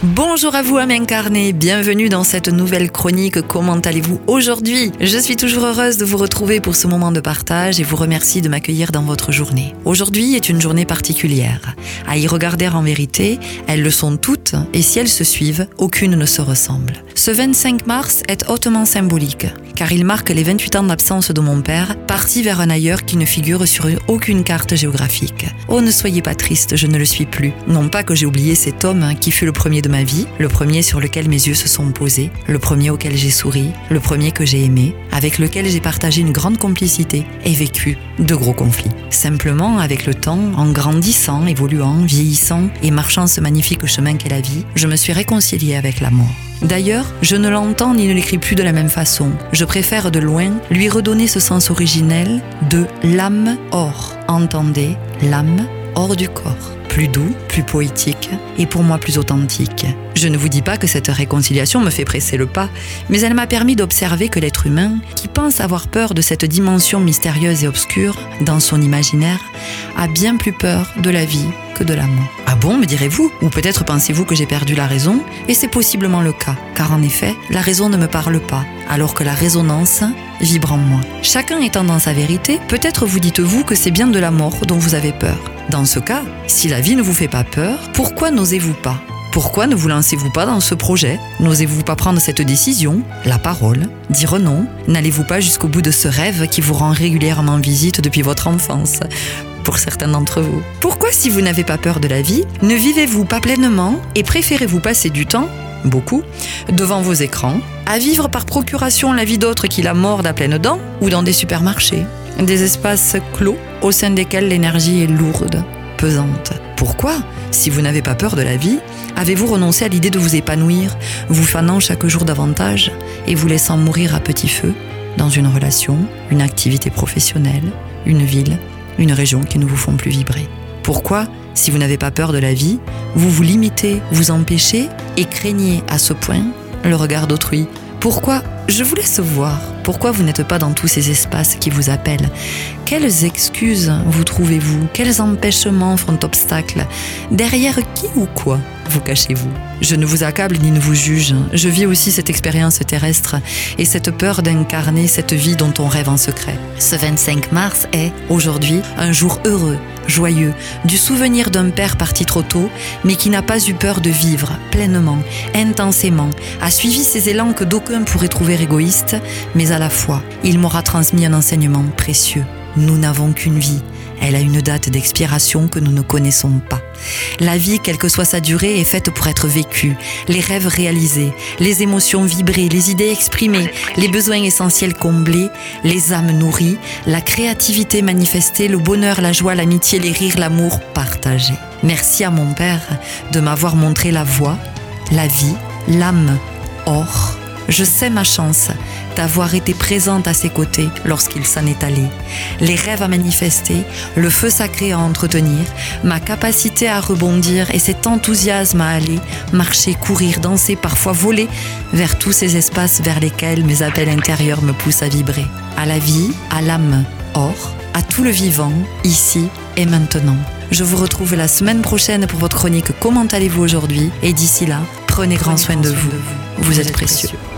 Bonjour à vous âme incarnée, bienvenue dans cette nouvelle chronique. Comment allez-vous aujourd'hui? Je suis toujours heureuse de vous retrouver pour ce moment de partage et vous remercie de m'accueillir dans votre journée. Aujourd'hui est une journée particulière. À y regarder en vérité, elles le sont toutes et si elles se suivent, aucune ne se ressemble. Ce 25 mars est hautement symbolique car il marque les 28 ans d'absence de mon père, parti vers un ailleurs qui ne figure sur aucune carte géographique. Oh, ne soyez pas triste, je ne le suis plus. Non pas que j'ai oublié cet homme qui fut le premier de ma vie, le premier sur lequel mes yeux se sont posés, le premier auquel j'ai souri, le premier que j'ai aimé, avec lequel j'ai partagé une grande complicité et vécu de gros conflits. Simplement, avec le temps, en grandissant, évoluant, vieillissant et marchant ce magnifique chemin qu'est la vie, je me suis réconciliée avec la mort. D'ailleurs, je ne l'entends ni ne l'écris plus de la même façon. Je préfère de loin lui redonner ce sens originel de l'âme hors. Entendez, l'âme hors du corps. Plus doux, plus poétique et pour moi plus authentique. Je ne vous dis pas que cette réconciliation me fait presser le pas, mais elle m'a permis d'observer que l'être humain, qui pense avoir peur de cette dimension mystérieuse et obscure dans son imaginaire, a bien plus peur de la vie que de la mort. Ah bon, me direz-vous? Ou peut-être pensez-vous que j'ai perdu la raison? Et c'est possiblement le cas, car en effet, la raison ne me parle pas, alors que la résonance vibre en moi. Chacun étant dans sa vérité, peut-être vous dites-vous que c'est bien de la mort dont vous avez peur. Dans ce cas, si la vie ne vous fait pas peur, pourquoi n'osez-vous pas? Pourquoi ne vous lancez-vous pas dans ce projet? N'osez-vous pas prendre cette décision, la parole, dire non? N'allez-vous pas jusqu'au bout de ce rêve qui vous rend régulièrement visite depuis votre enfance? Pour certains d'entre vous. Pourquoi, si vous n'avez pas peur de la vie, ne vivez-vous pas pleinement et préférez-vous passer du temps, beaucoup, devant vos écrans, à vivre par procuration la vie d'autres qui la mordent à pleines dents ou dans des supermarchés? Des espaces clos au sein desquels l'énergie est lourde, pesante. Pourquoi, si vous n'avez pas peur de la vie, avez-vous renoncé à l'idée de vous épanouir, vous fanant chaque jour davantage et vous laissant mourir à petit feu dans une relation, une activité professionnelle, une ville, une région qui ne vous font plus vibrer? Pourquoi, si vous n'avez pas peur de la vie, vous vous limitez, vous empêchez et craignez à ce point le regard d'autrui? Pourquoi? Je vous laisse voir. Pourquoi vous n'êtes pas dans tous ces espaces qui vous appellent? Quelles excuses vous trouvez-vous? Quels empêchements font obstacle? Derrière qui ou quoi vous cachez-vous? Je ne vous accable ni ne vous juge. Je vis aussi cette expérience terrestre et cette peur d'incarner cette vie dont on rêve en secret. Ce 25 mars est, aujourd'hui, un jour heureux, joyeux, du souvenir d'un père parti trop tôt, mais qui n'a pas eu peur de vivre pleinement, intensément, a suivi ces élans que d'aucuns pourraient trouver égoïstes, mais à la fois, il m'aura transmis un enseignement précieux. Nous n'avons qu'une vie. Elle a une date d'expiration que nous ne connaissons pas. La vie, quelle que soit sa durée, est faite pour être vécue. Les rêves réalisés, les émotions vibrées, les idées exprimées, les besoins essentiels comblés, les âmes nourries, la créativité manifestée, le bonheur, la joie, l'amitié, les rires, l'amour partagé. Merci à mon père de m'avoir montré la voie, la vie, l'âme hors. Je sais ma chance d'avoir été présente à ses côtés lorsqu'il s'en est allé. Les rêves à manifester, le feu sacré à entretenir, ma capacité à rebondir et cet enthousiasme à aller, marcher, courir, danser, parfois voler vers tous ces espaces vers lesquels mes appels intérieurs me poussent à vibrer. À la vie, à l'âme hors, à tout le vivant, ici et maintenant. Je vous retrouve la semaine prochaine pour votre chronique Comment allez-vous aujourd'hui? Et d'ici là, prenez grand soin de vous. Vous êtes précieux.